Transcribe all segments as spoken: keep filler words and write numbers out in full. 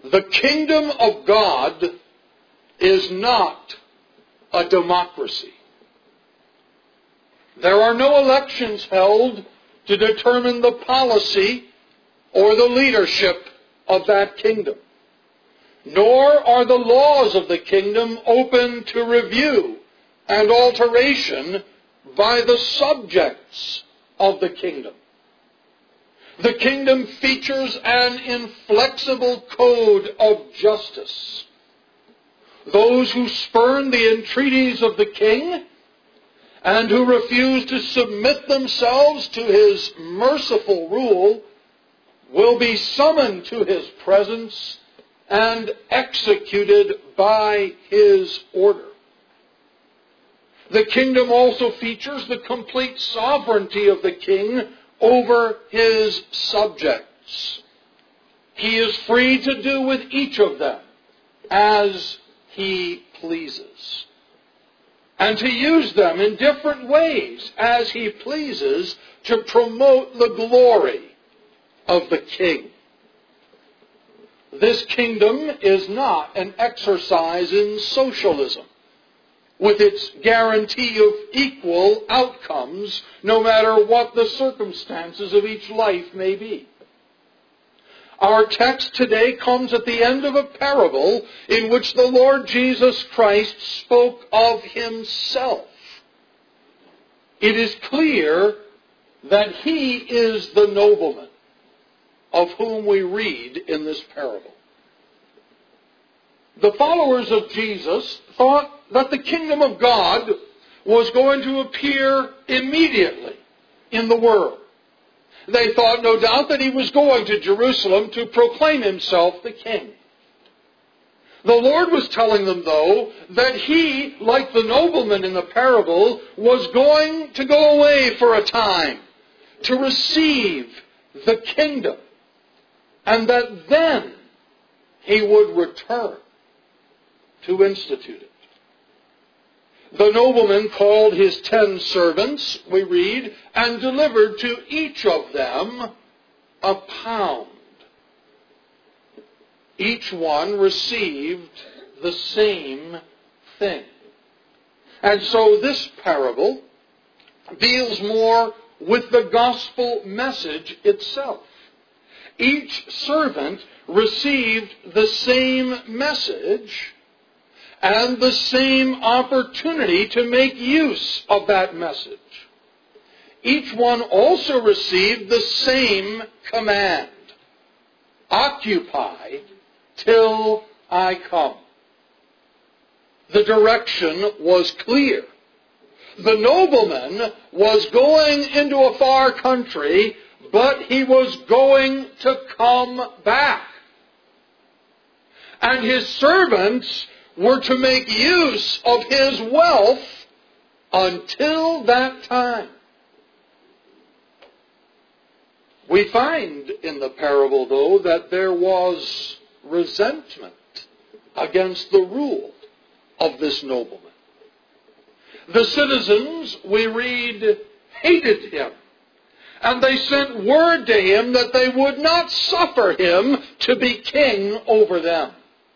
The kingdom of God is not a democracy. There are no elections held to determine the policy or the leadership of that kingdom. Nor are the laws of the kingdom open to review and alteration by the subjects of the kingdom. The kingdom features an inflexible code of justice. Those who spurn the entreaties of the king and who refuse to submit themselves to his merciful rule will be summoned to his presence and executed by his order. The kingdom also features the complete sovereignty of the king over his subjects. He is free to do with each of them as he pleases, and to use them in different ways as he pleases to promote the glory of the king. This kingdom is not an exercise in socialism, with its guarantee of equal outcomes, no matter what the circumstances of each life may be. Our text today comes at the end of a parable in which the Lord Jesus Christ spoke of himself. It is clear that he is the nobleman of whom we read in this parable. The followers of Jesus thought that the kingdom of God was going to appear immediately in the world. They thought, no doubt, that he was going to Jerusalem to proclaim himself the king. The Lord was telling them, though, that he, like the nobleman in the parable, was going to go away for a time to receive the kingdom, and that then he would return to institute it. The nobleman called his ten servants, we read, and delivered to each of them a pound. Each one received the same thing. And so this parable deals more with the gospel message itself. Each servant received the same message and the same opportunity to make use of that message. Each one also received the same command: occupy till I come. The direction was clear. The nobleman was going into a far country, but he was going to come back. And his servants were to make use of his wealth until that time. We find in the parable, though, that there was resentment against the rule of this nobleman. The citizens, we read, hated him, and they sent word to him that they would not suffer him to be king over them.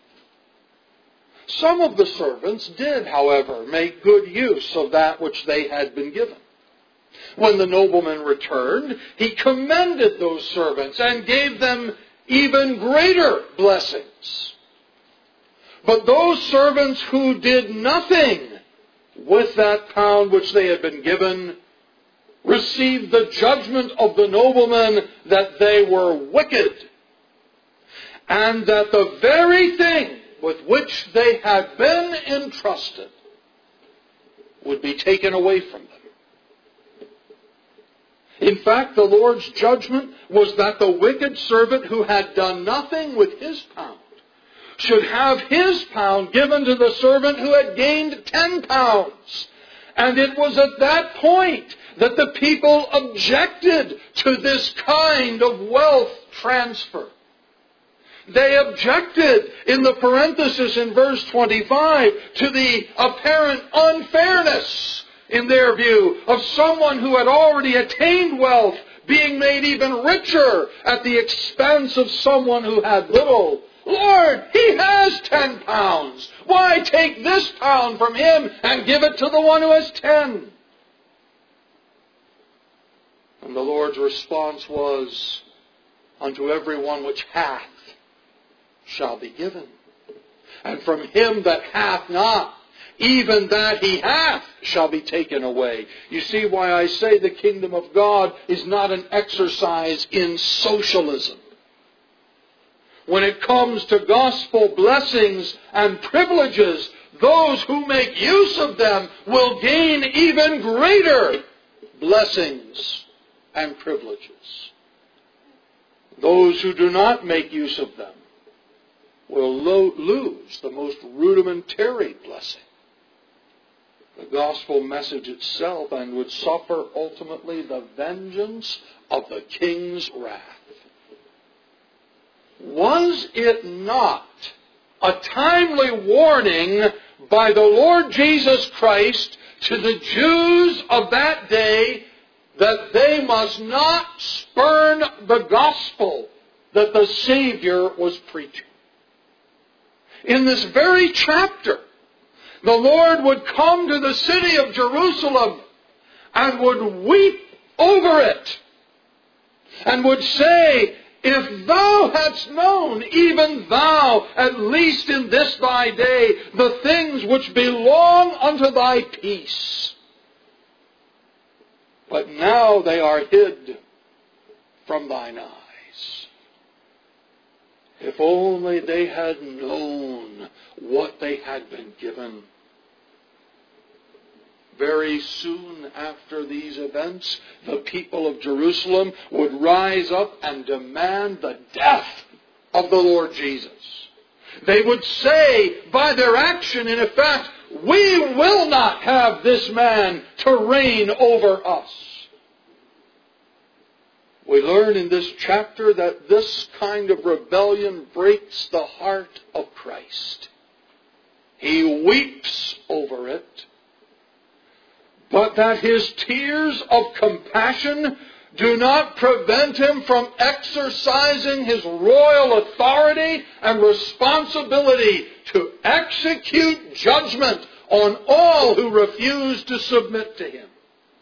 Some of the servants did, however, make good use of that which they had been given. When the nobleman returned, he commended those servants and gave them even greater blessings. But those servants who did nothing with that pound which they had been given received the judgment of the nobleman that they were wicked, and that the very thing with which they had been entrusted would be taken away from them. In fact, the Lord's judgment was that the wicked servant who had done nothing with his pound should have his pound given to the servant who had gained ten pounds. And it was at that point that the people objected to this kind of wealth transfer. They objected, in the parenthesis in verse twenty-five, to the apparent unfairness, in their view, of someone who had already attained wealth being made even richer at the expense of someone who had little, Lord, he has ten pounds. Why take this pound from him and give it to the one who has ten? And the Lord's response was, unto every one which hath shall be given. And from him that hath not, even that he hath shall be taken away. You see why I say the kingdom of God is not an exercise in socialism. When it comes to gospel blessings and privileges, those who make use of them will gain even greater blessings and privileges. Those who do not make use of them will lo- lose the most rudimentary blessing, the gospel message itself, and would suffer ultimately the vengeance of the king's wrath. Was it not a timely warning by the Lord Jesus Christ to the Jews of that day that they must not spurn the gospel that the Savior was preaching? In this very chapter, the Lord would come to the city of Jerusalem and would weep over it and would say, if thou hadst known, even thou, at least in this thy day, the things which belong unto thy peace. But now they are hid from thine eyes. If only they had known what they had been given. Very soon after these events, the people of Jerusalem would rise up and demand the death of the Lord Jesus. They would say by their action, in effect, we will not have this man to reign over us. We learn in this chapter that this kind of rebellion breaks the heart of Christ. He weeps over it, but that his tears of compassion do not prevent him from exercising his royal authority and responsibility to execute judgment on all who refuse to submit to him.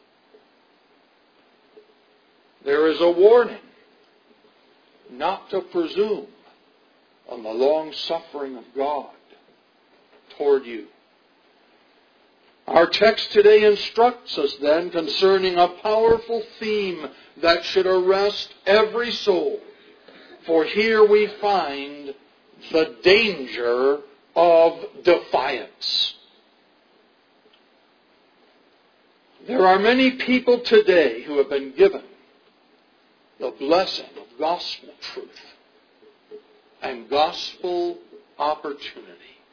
There is a warning not to presume on the long suffering of God toward you. Our text today instructs us then concerning a powerful theme that should arrest every soul. For here we find the danger of defiance. There are many people today who have been given the blessing of gospel truth and gospel opportunity.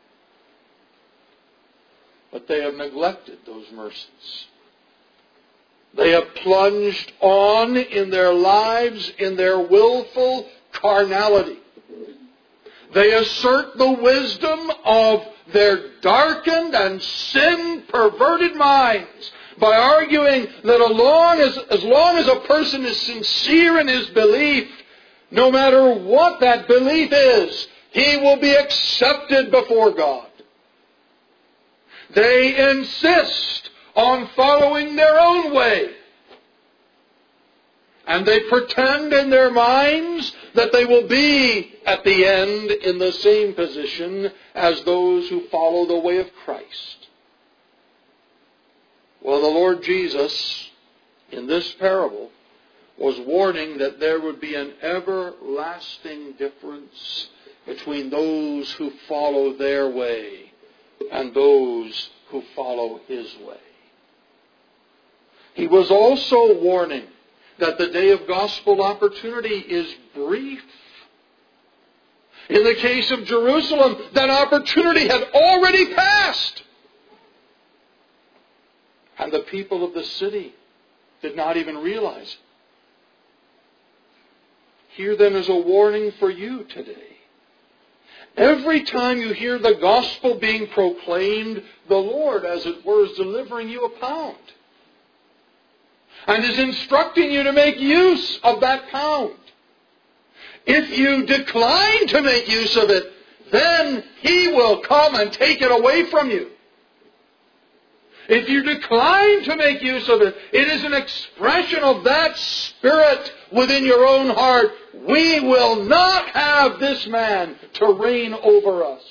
But they have neglected those mercies. They have plunged on in their lives in their willful carnality. They assert the wisdom of their darkened and sin-perverted minds by arguing that as long as, as long as a person is sincere in his belief, no matter what that belief is, he will be accepted before God. They insist on following their own way. And they pretend in their minds that they will be at the end in the same position as those who follow the way of Christ. Well, the Lord Jesus, in this parable, was warning that there would be an everlasting difference between those who follow their way and those who follow his way. He was also warning that the day of gospel opportunity is brief. In the case of Jerusalem, that opportunity had already passed. And the people of the city did not even realize it. Here then is a warning for you today. Every time you hear the gospel being proclaimed, the Lord, as it were, is delivering you a pound. And is instructing you to make use of that pound. if you decline to make use of it, then He will come and take it away from you. If you decline to make use of it, it is an expression of that spirit within your own heart. We will not have this man to reign over us.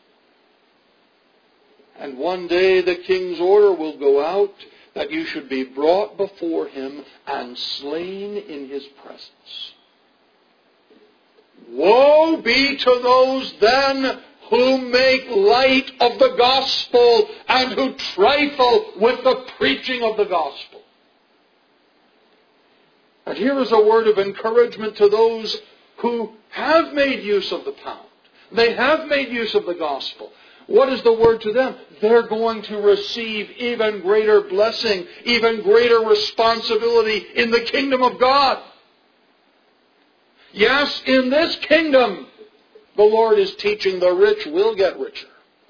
And one day the king's order will go out that you should be brought before him and slain in his presence. Woe be to those then who make light of the gospel and who trifle with the preaching of the gospel. And here is a word of encouragement to those who have made use of the pound. They have made use of the gospel. What is the word to them? They're going to receive even greater blessing, even greater responsibility in the kingdom of God. Yes, in this kingdom, the Lord is teaching the rich will get richer.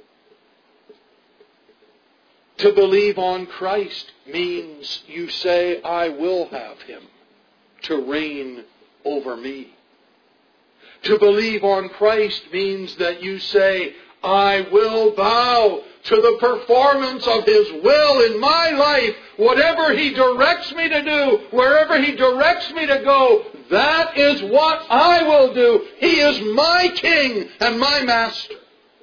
To believe on Christ means you say, I will have Him to reign over me. To believe on Christ means that you say, I will bow to the performance of His will in my life. Whatever He directs me to do, wherever He directs me to go, that is what I will do. He is my King and my Master.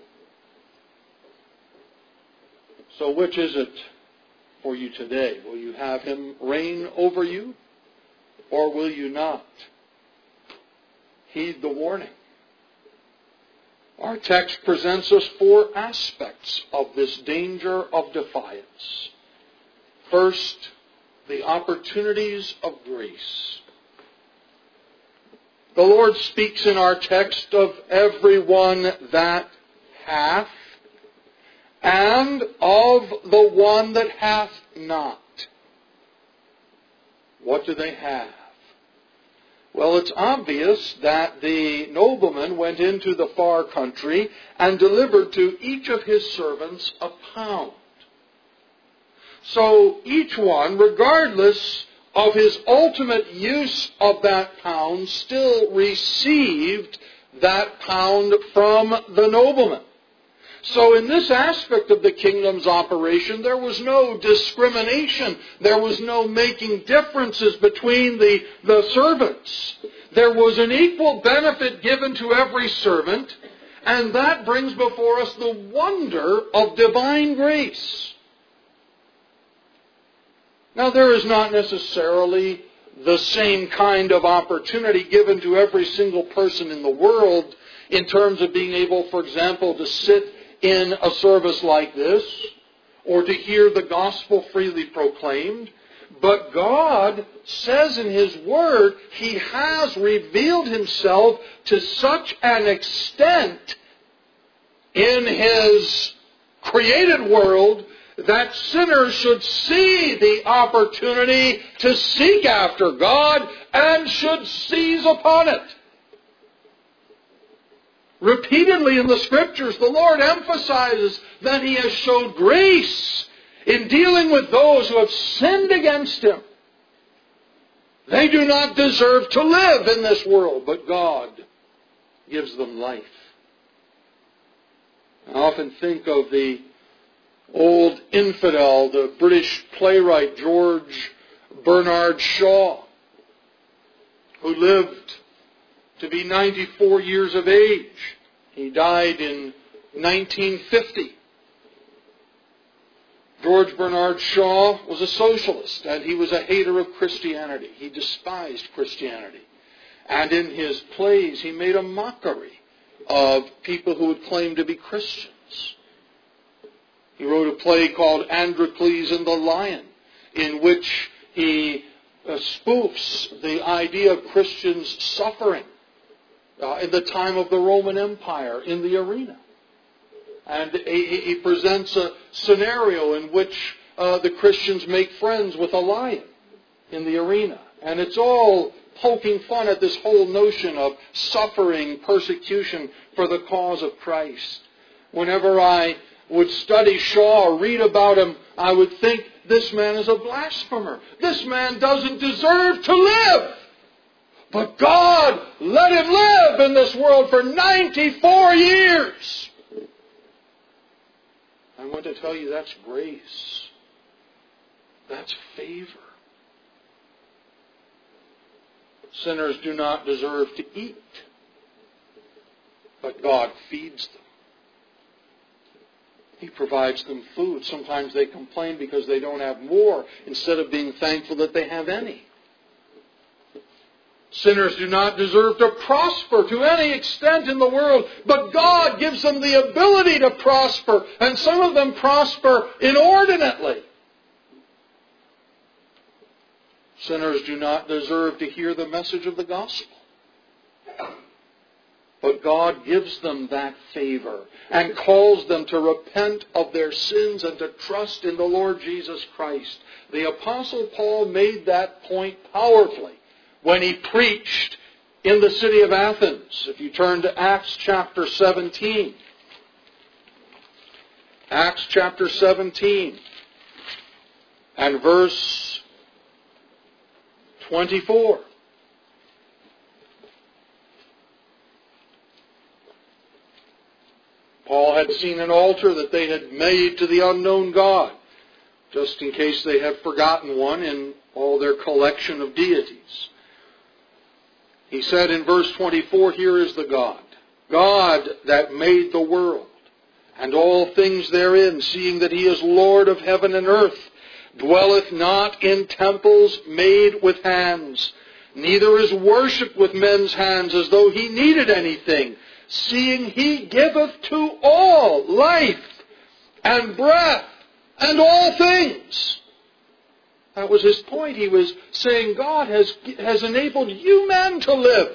So which is it for you today? Will you have Him reign over you, or will you not? Heed the warning. Our text presents us four aspects of this danger of defiance. First, the opportunities of grace. The Lord speaks in our text of everyone that hath, and of the one that hath not. What do they have? Well, it's obvious that the nobleman went into the far country and delivered to each of his servants a pound. So each one, regardless of his ultimate use of that pound, still received that pound from the nobleman. So in this aspect of the kingdom's operation, there was no discrimination. There was no making differences between the, the servants. There was an equal benefit given to every servant, and that brings before us the wonder of divine grace. Now, there is not necessarily the same kind of opportunity given to every single person in the world in terms of being able, for example, to sit in a service like this, or to hear the gospel freely proclaimed. But God says in His Word, He has revealed Himself to such an extent in His created world that sinners should see the opportunity to seek after God and should seize upon it. Repeatedly in the Scriptures, the Lord emphasizes that He has showed grace in dealing with those who have sinned against Him. They do not deserve to live in this world, but God gives them life. I often think of the old infidel, the British playwright George Bernard Shaw, who lived to be ninety-four years of age. He died in nineteen fifty. George Bernard Shaw was a socialist, and he was a hater of Christianity. He despised Christianity. And in his plays, he made a mockery of people who would claim to be Christians. He wrote a play called Androcles and the Lion, in which he uh, spoofs the idea of Christians suffering Uh, in the time of the Roman Empire in the arena. And he, he presents a scenario in which uh, the Christians make friends with a lion in the arena. And it's all poking fun at this whole notion of suffering, persecution for the cause of Christ. Whenever I would study Shaw or read about him, I would think, this man is a blasphemer. This man doesn't deserve to live. But God let him live in this world for ninety-four years. I want to tell you that's grace. That's favor. Sinners do not deserve to eat, but God feeds them. He provides them food. Sometimes they complain because they don't have more, instead of being thankful that they have any. Sinners do not deserve to prosper to any extent in the world, but God gives them the ability to prosper, and some of them prosper inordinately. Sinners do not deserve to hear the message of the gospel, but God gives them that favor and calls them to repent of their sins and to trust in the Lord Jesus Christ. The Apostle Paul made that point powerfully when he preached in the city of Athens. If you turn to Acts chapter seventeen. Acts chapter seventeen and verse twenty-four. Paul had seen an altar that they had made to the unknown God, just in case they had forgotten one in all their collection of deities. He said in verse twenty-four, here is the God, God that made the world and all things therein, seeing that he is Lord of heaven and earth, dwelleth not in temples made with hands, neither is worshipped with men's hands as though he needed anything, seeing he giveth to all life and breath and all things. That was his point. He was saying God has, has enabled you men to live,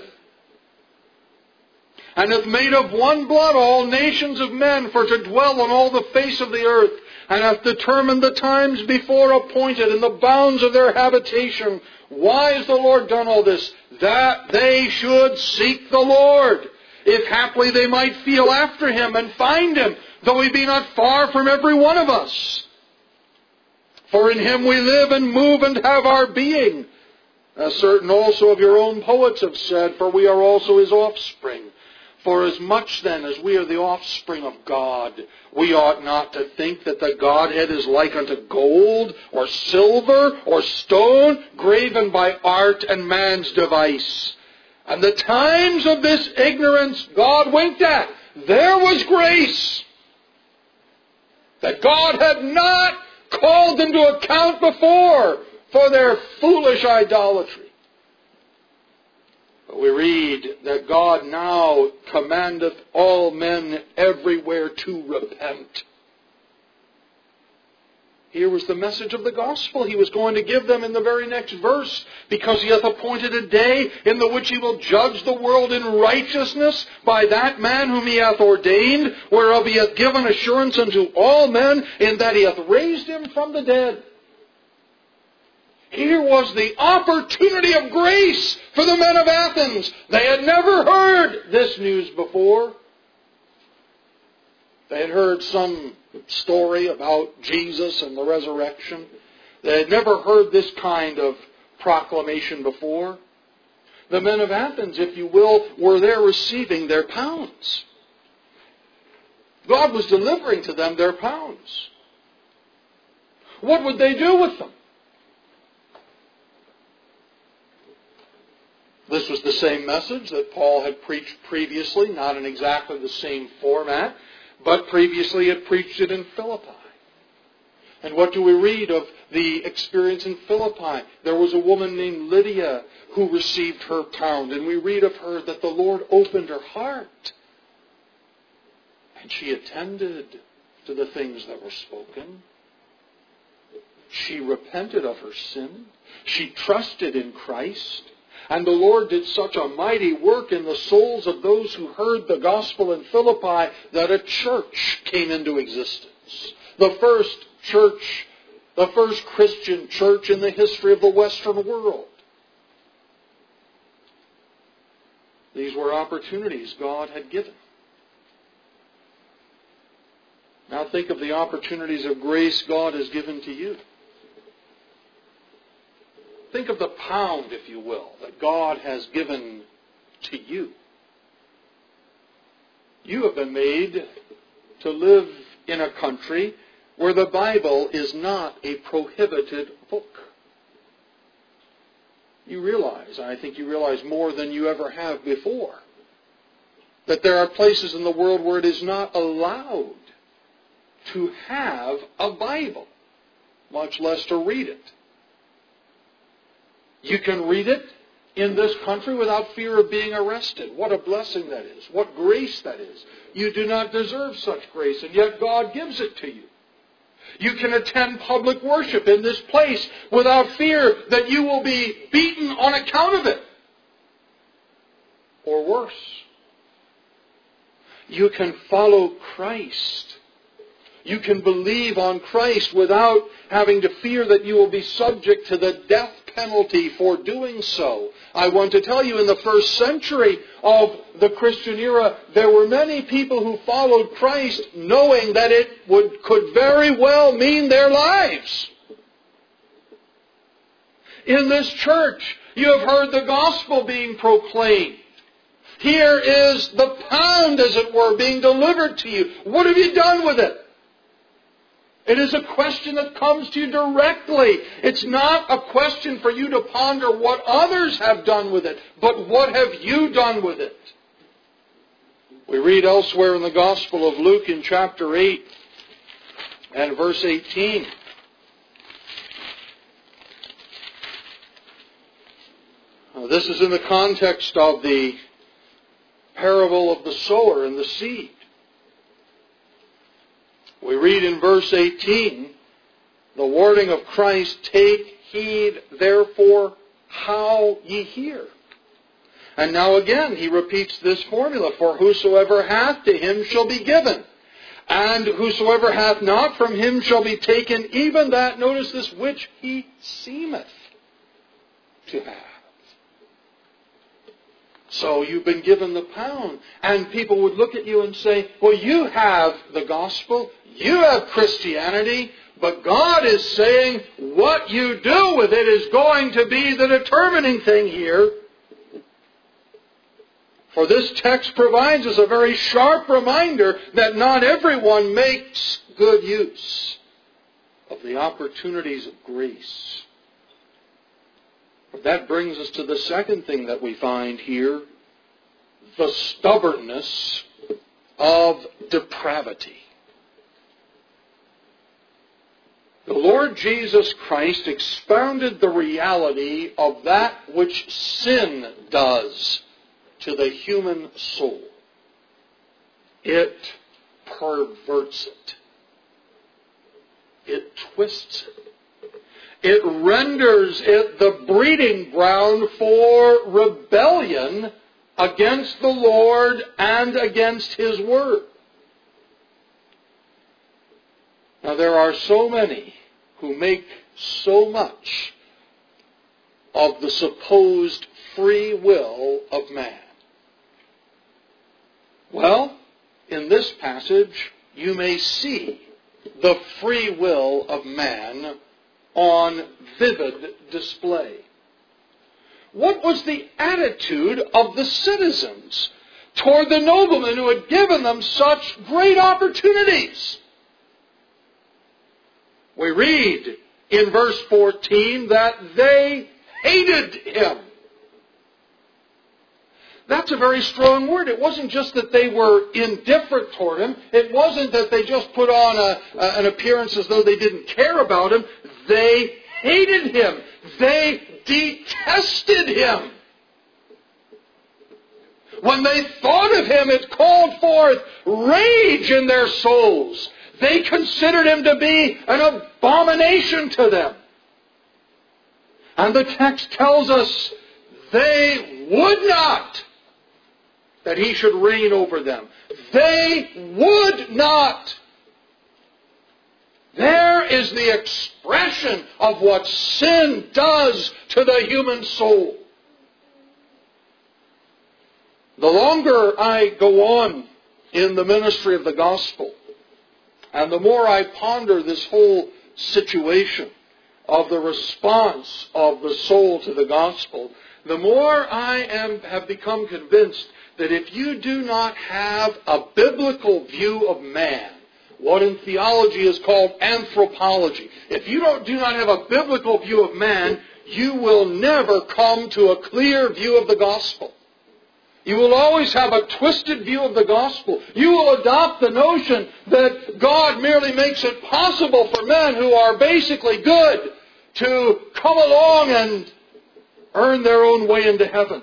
and hath made of one blood all nations of men for to dwell on all the face of the earth, and hath determined the times before appointed and the bounds of their habitation. Why has the Lord done all this? That they should seek the Lord, if haply they might feel after him and find him, though he be not far from every one of us. For in him we live and move and have our being, as certain also of your own poets have said, for we are also his offspring. For as much then as we are the offspring of God, we ought not to think that the Godhead is like unto gold, or silver, or stone, graven by art and man's device. And the times of this ignorance God winked at. There was grace that God had not called them to account before for their foolish idolatry. But we read that God now commandeth all men everywhere to repent. Here was the message of the gospel he was going to give them in the very next verse. Because he hath appointed a day in the which he will judge the world in righteousness by that man whom he hath ordained, whereof he hath given assurance unto all men, in that he hath raised him from the dead. Here was the opportunity of grace for the men of Athens. They had never heard this news before. They had heard some story about Jesus and the resurrection. They had never heard this kind of proclamation before. The men of Athens, if you will, were there receiving their pounds. God was delivering to them their pounds. What would they do with them? This was the same message that Paul had preached previously, not in exactly the same format, but previously he had preached it in Philippi. And what do we read of the experience in Philippi? There was a woman named Lydia who received her pound, and we read of her that the Lord opened her heart, and she attended to the things that were spoken. She repented of her sin. She trusted in Christ. And the Lord did such a mighty work in the souls of those who heard the gospel in Philippi that a church came into existence. The first church, the first Christian church in the history of the Western world. These were opportunities God had given. Now think of the opportunities of grace God has given to you. think of the pound, if you will, that God has given to you. You have been made to live in a country where the Bible is not a prohibited book. You realize, I think you realize more than you ever have before, that there are places in the world where it is not allowed to have a Bible, much less to read it. You can read it in this country without fear of being arrested. What a blessing that is. What grace that is. You do not deserve such grace, and yet God gives it to you. You can attend public worship in this place without fear that you will be beaten on account of it. Or worse. You can follow Christ. You can believe on Christ without having to fear that you will be subject to the death penalty for doing so. I want to tell you, in the first century of the Christian era, there were many people who followed Christ knowing that it would could very well mean their lives. In this church, you have heard the gospel being proclaimed. Here is the pound, as it were, being delivered to you. What have you done with it? It is a question that comes to you directly. It's not a question for you to ponder what others have done with it, but what have you done with it? We read elsewhere in the Gospel of Luke in chapter eight and verse eighteen. Now, this is in the context of the parable of the sower and the seed. We read in verse eighteen, the warning of Christ, "Take heed therefore how ye hear." And now again he repeats this formula, "For whosoever hath, to him shall be given. And whosoever hath not, from him shall be taken even that," notice this, "which he seemeth to have." So you've been given the pound. And people would look at you and say, well, you have the gospel, you have Christianity, but God is saying what you do with it is going to be the determining thing here. For this text provides us a very sharp reminder that not everyone makes good use of the opportunities of grace. That brings us to the second thing that we find here, the stubbornness of depravity. The Lord Jesus Christ expounded the reality of that which sin does to the human soul. It perverts it. It twists it. It renders it the breeding ground for rebellion against the Lord and against His Word. Now there are so many who make so much of the supposed free will of man. Well, in this passage you may see the free will of man on vivid display. What was the attitude of the citizens toward the nobleman who had given them such great opportunities? We read in verse fourteen that they hated him. That's a very strong word. It wasn't just that they were indifferent toward him. It wasn't that they just put on a, a, an appearance as though they didn't care about him. They hated him. They detested him. When they thought of him, it called forth rage in their souls. They considered him to be an abomination to them. And the text tells us they would not that he should reign over them. They would not. There is the expression of what sin does to the human soul. The longer I go on in the ministry of the gospel, and the more I ponder this whole situation, of the response of the soul to the gospel, the more I am have become convinced that if you do not have a biblical view of man, what in theology is called anthropology, if you don't, do not have a biblical view of man, you will never come to a clear view of the gospel. You will always have a twisted view of the gospel. You will adopt the notion that God merely makes it possible for men who are basically good to come along and earn their own way into heaven.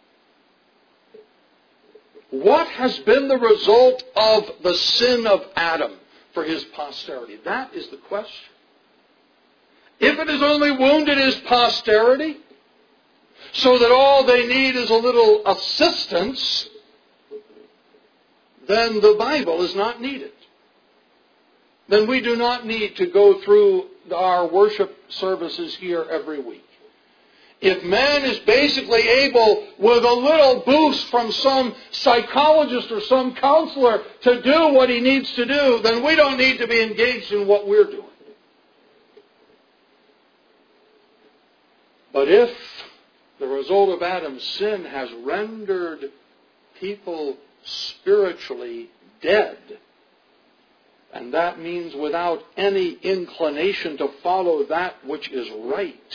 What has been the result of the sin of Adam for his posterity? That is the question. If it has only wounded his posterity, so that all they need is a little assistance, then the Bible is not needed. Then we do not need to go through our worship services here every week. If man is basically able, with a little boost from some psychologist or some counselor, to do what he needs to do, then we don't need to be engaged in what we're doing. But if the result of Adam's sin has rendered people spiritually dead, and that means without any inclination to follow that which is right,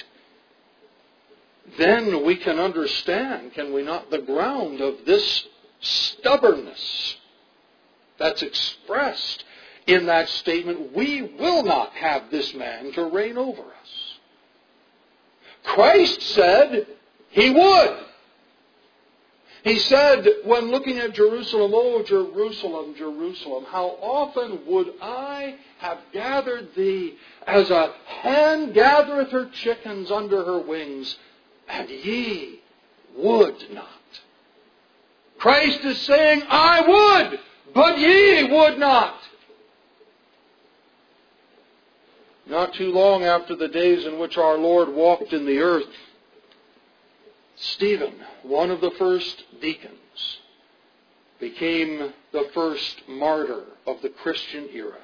then we can understand, can we not, the ground of this stubbornness that's expressed in that statement, we will not have this man to reign over us. Christ said he would. He said, when looking at Jerusalem, "Oh, Jerusalem, Jerusalem, how often would I have gathered thee as a hen gathereth her chickens under her wings, and ye would not." Christ is saying, I would, but ye would not. Not too long after the days in which our Lord walked in the earth, Stephen, one of the first deacons, became the first martyr of the Christian era.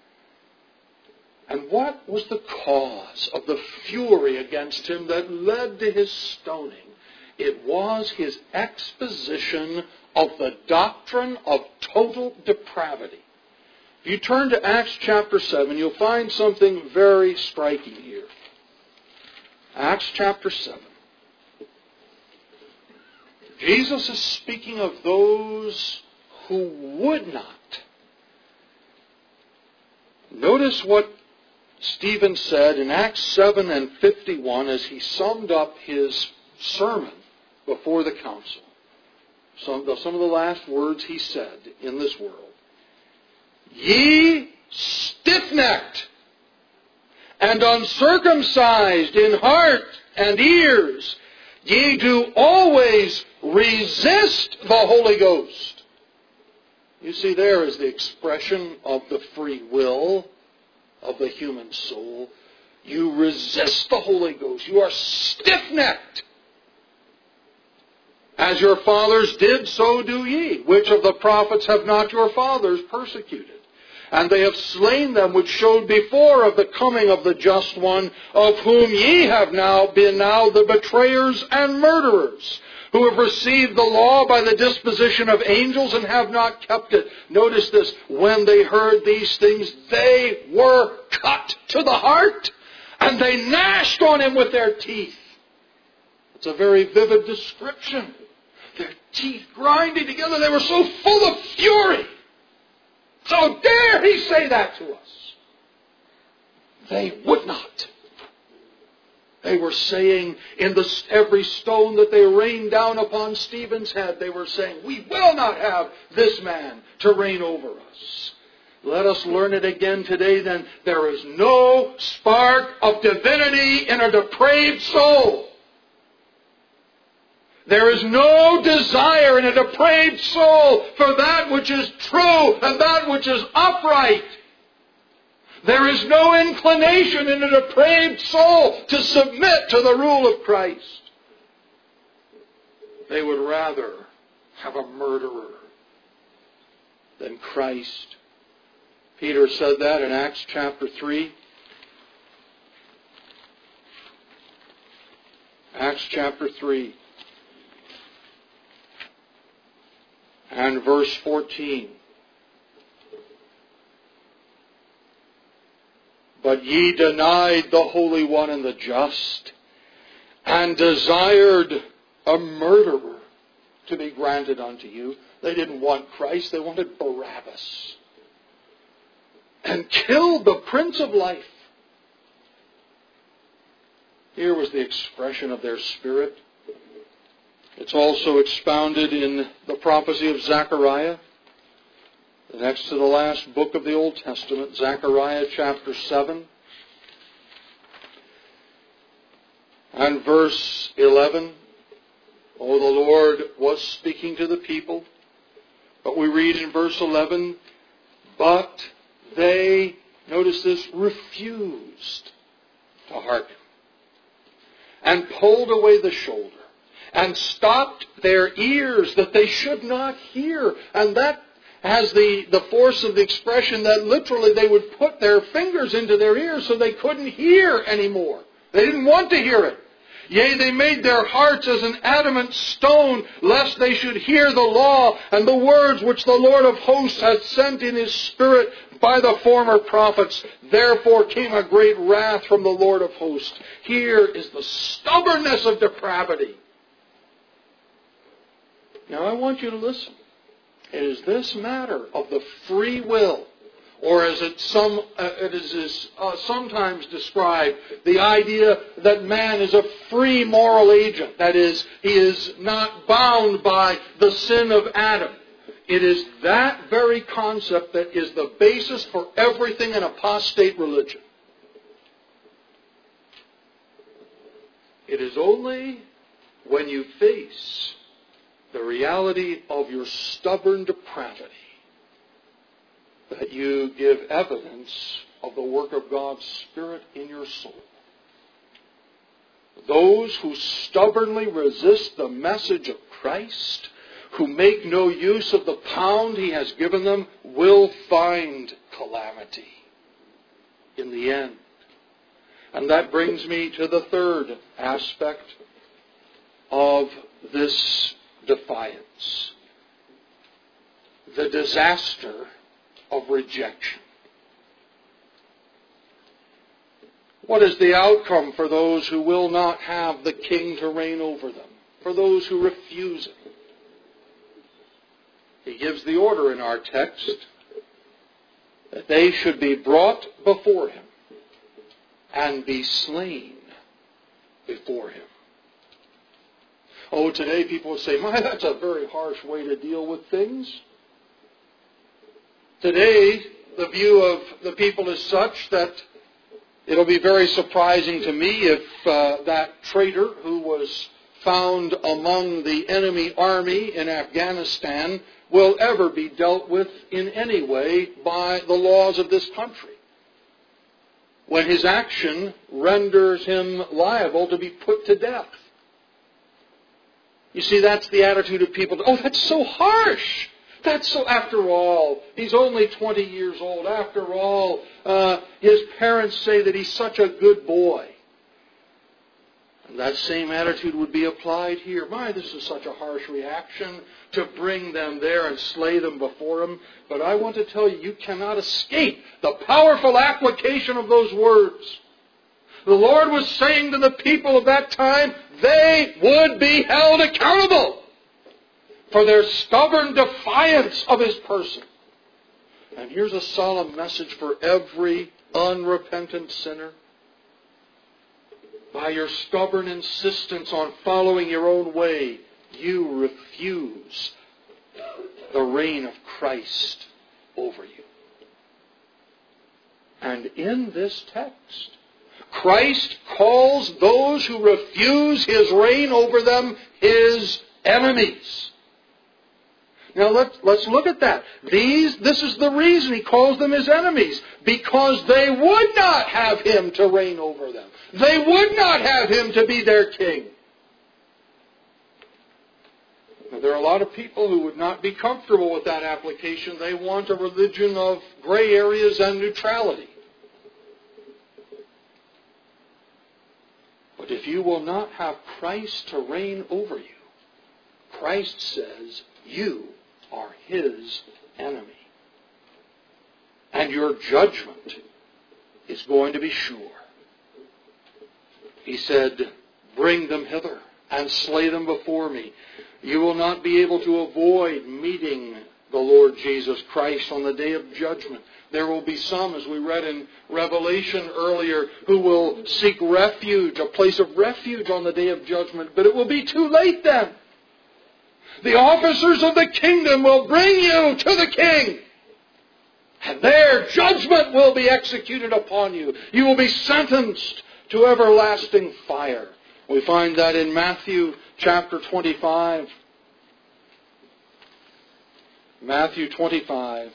And what was the cause of the fury against him that led to his stoning? It was his exposition of the doctrine of total depravity. If you turn to Acts chapter seven, you'll find something very striking here. Acts chapter seven. Jesus is speaking of those who would not. Notice what Stephen said in Acts seven and fifty-one as he summed up his sermon before the council. Some, some of the last words he said in this world. "Ye stiff-necked and uncircumcised in heart and ears, ye do always resist the Holy Ghost." You see, there is the expression of the free will of the human soul. You resist the Holy Ghost. You are stiff-necked. As your fathers did, so do ye. Which of the prophets have not your fathers persecuted? And they have slain them which showed before of the coming of the just one, of whom ye have now been now the betrayers and murderers, who have received the law by the disposition of angels and have not kept it. Notice this, when they heard these things, they were cut to the heart, and they gnashed on him with their teeth. It's a very vivid description. Their teeth grinding together, they were so full of fury. So dare he say that to us? They would not. They were saying in the, every stone that they rained down upon Stephen's head, they were saying, we will not have this man to reign over us. Let us learn it again today then. There is no spark of divinity in a depraved soul. There is no desire in a depraved soul for that which is true and that which is upright. There is no inclination in a depraved soul to submit to the rule of Christ. They would rather have a murderer than Christ. Peter said that in Acts chapter three. Acts chapter three and verse fourteen. But ye denied the Holy One and the Just, and desired a murderer to be granted unto you. They didn't want Christ, they wanted Barabbas. And killed the Prince of Life. Here was the expression of their spirit. It's also expounded in the prophecy of Zechariah, the next to the last book of the Old Testament, Zechariah chapter seven and verse eleven. Oh, the Lord was speaking to the people, but we read in verse eleven, but they, notice this, refused to hearken, and pulled away the shoulder, and stopped their ears that they should not hear. And that has the, the force of the expression that literally they would put their fingers into their ears so they couldn't hear anymore. They didn't want to hear it. Yea, they made their hearts as an adamant stone, lest they should hear the law and the words which the Lord of hosts had sent in His Spirit by the former prophets. Therefore came a great wrath from the Lord of hosts. Here is the stubbornness of depravity. Now I want you to listen. It is this matter of the free will, or as it, some, uh, it is uh, sometimes described, the idea that man is a free moral agent. That is, he is not bound by the sin of Adam. It is that very concept that is the basis for everything in apostate religion. It is only when you face the reality of your stubborn depravity that you give evidence of the work of God's Spirit in your soul. Those who stubbornly resist the message of Christ, who make no use of the pound He has given them, will find calamity in the end. And that brings me to the third aspect of this defiance. The disaster of rejection. What is the outcome for those who will not have the King to reign over them? For those who refuse it? He gives the order in our text that they should be brought before Him and be slain before Him. Oh, today people will say, my, that's a very harsh way to deal with things. Today, the view of the people is such that it'll be very surprising to me if uh, that traitor who was found among the enemy army in Afghanistan will ever be dealt with in any way by the laws of this country, when his action renders him liable to be put to death. You see, that's the attitude of people. Oh, that's so harsh. That's so, after all, he's only twenty years old. After all, uh, his parents say that he's such a good boy. And that same attitude would be applied here. My, this is such a harsh reaction to bring them there and slay them before him. But I want to tell you, you cannot escape the powerful application of those words. The Lord was saying to the people of that time, they would be held accountable for their stubborn defiance of His person. And here's a solemn message for every unrepentant sinner. By your stubborn insistence on following your own way, you refuse the reign of Christ over you. And in this text, Christ calls those who refuse His reign over them His enemies. Now let's, let's look at that. These, this is the reason He calls them His enemies. Because they would not have Him to reign over them. They would not have Him to be their king. Now, there are a lot of people who would not be comfortable with that application. They want a religion of gray areas and neutrality. But if you will not have Christ to reign over you, Christ says you are His enemy. And your judgment is going to be sure. He said, bring them hither and slay them before me. You will not be able to avoid meeting the Lord Jesus Christ on the day of judgment. There will be some, as we read in Revelation earlier, who will seek refuge, a place of refuge on the day of judgment. But it will be too late then. The officers of the kingdom will bring you to the king. And their judgment will be executed upon you. You will be sentenced to everlasting fire. We find that in Matthew chapter twenty-five. Matthew twenty-five.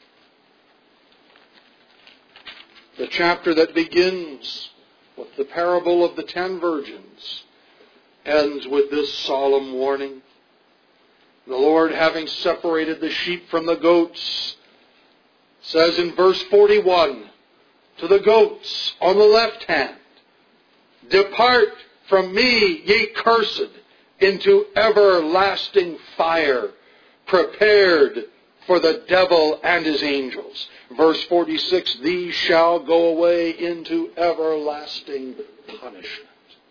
The chapter that begins with the parable of the ten virgins ends with this solemn warning. The Lord, having separated the sheep from the goats, says in verse forty-one, to the goats on the left hand, depart from me, ye cursed, into everlasting fire, prepared for the devil and his angels. Verse forty-six, these shall go away into everlasting punishment.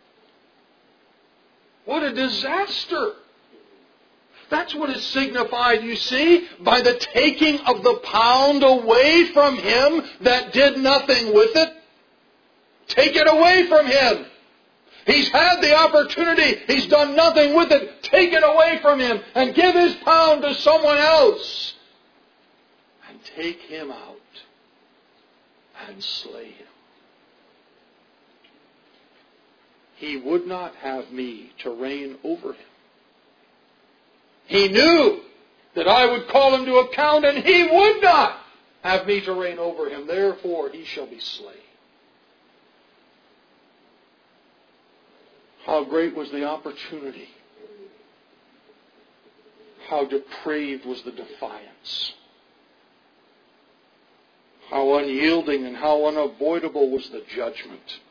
What a disaster! That's what is signified, you see, by the taking of the pound away from him that did nothing with it. Take it away from him. He's had the opportunity. He's done nothing with it. Take it away from him and give his pound to someone else. And take him out and slay him. He would not have me to reign over him. He knew that I would call him to account, and he would not have me to reign over him. Therefore, he shall be slain. How great was the opportunity. How depraved was the defiance. How unyielding and how unavoidable was the judgment.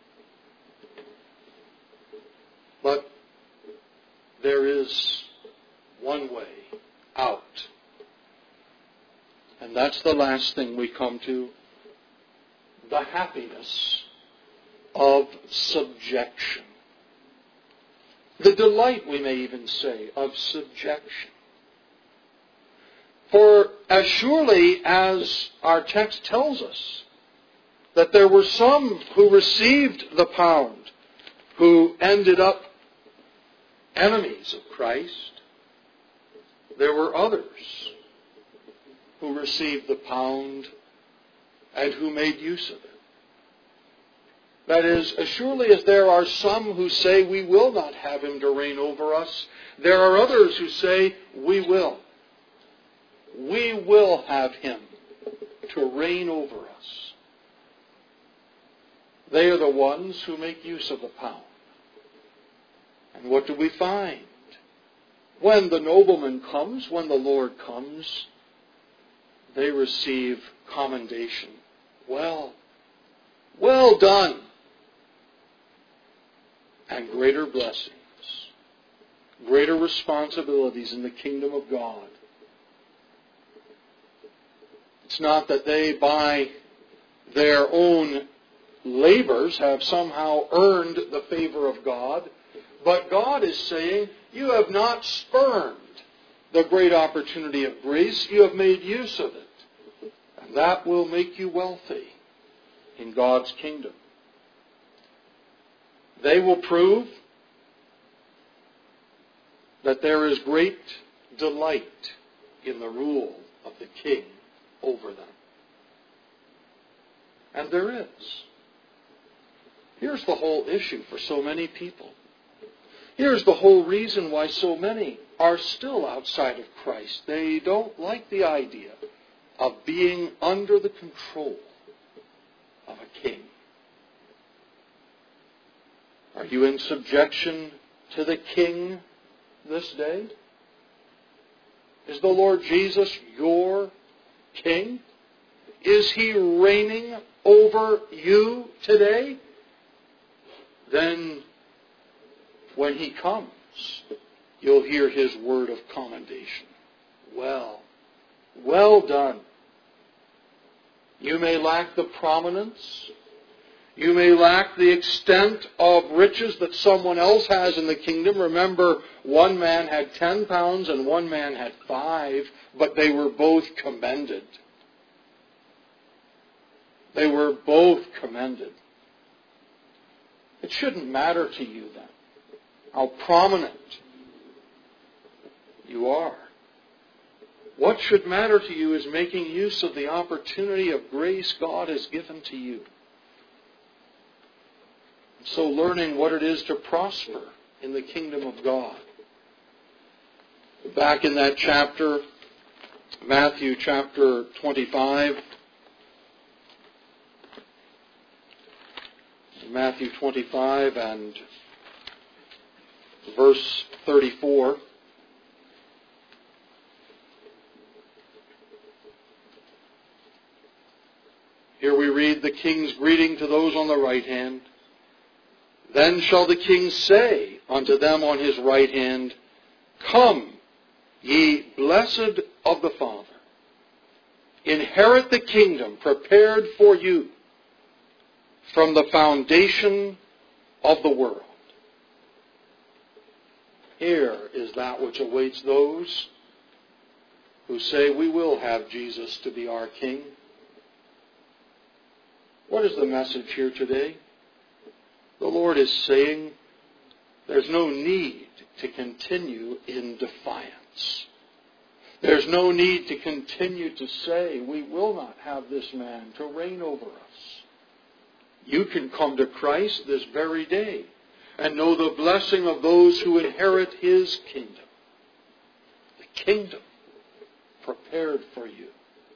But there is one way out. And that's the last thing we come to. The happiness of subjection. The delight, we may even say, of subjection. For as surely as our text tells us that there were some who received the pound who ended up enemies of Christ, there were others who received the pound and who made use of it. That is, as surely as there are some who say we will not have him to reign over us, there are others who say we will. We will have him to reign over us. They are the ones who make use of the pound. And what do we find? When the nobleman comes, when the Lord comes, they receive commendation. Well, well done. And greater blessings, greater responsibilities in the kingdom of God. It's not that they, by their own labors, have somehow earned the favor of God, but God is saying, you have not spurned the great opportunity of grace. You have made use of it. And that will make you wealthy in God's kingdom. They will prove that there is great delight in the rule of the king over them. And there is. Here's the whole issue for so many people. Here's the whole reason why so many are still outside of Christ. They don't like the idea of being under the control of a king. Are you in subjection to the king this day? Is the Lord Jesus your king? Is he reigning over you today? Then when He comes, you'll hear His word of commendation. Well, well done. You may lack the prominence. You may lack the extent of riches that someone else has in the kingdom. Remember, one man had ten pounds and one man had five, but they were both commended. They were both commended. It shouldn't matter to you then how prominent you are. What should matter to you is making use of the opportunity of grace God has given to you. So learning what it is to prosper in the kingdom of God. Back in that chapter, Matthew chapter twenty-five. Matthew twenty-five and verse thirty-four. Here we read the king's greeting to those on the right hand. Then shall the king say unto them on his right hand, Come, ye blessed of the Father, inherit the kingdom prepared for you from the foundation of the world. Here is that which awaits those who say we will have Jesus to be our King. What is the message here today? The Lord is saying there's no need to continue in defiance. There's no need to continue to say we will not have this man to reign over us. You can come to Christ this very day and know the blessing of those who inherit His kingdom. The kingdom prepared for you.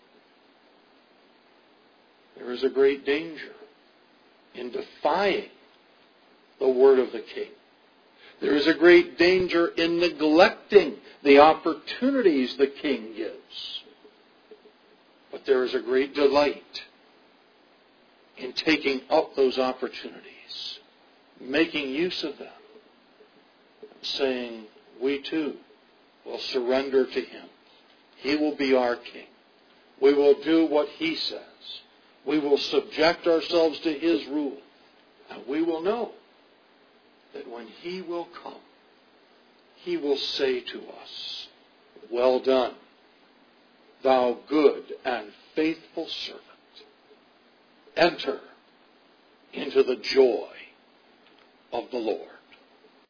There is a great danger in defying the word of the King. There is a great danger in neglecting the opportunities the King gives. But there is a great delight in taking up those opportunities, making use of them, saying, we too will surrender to Him. He will be our King. We will do what He says. We will subject ourselves to His rule. And we will know that when He will come, He will say to us, Well done, thou good and faithful servant. Enter into the joy of the Lord.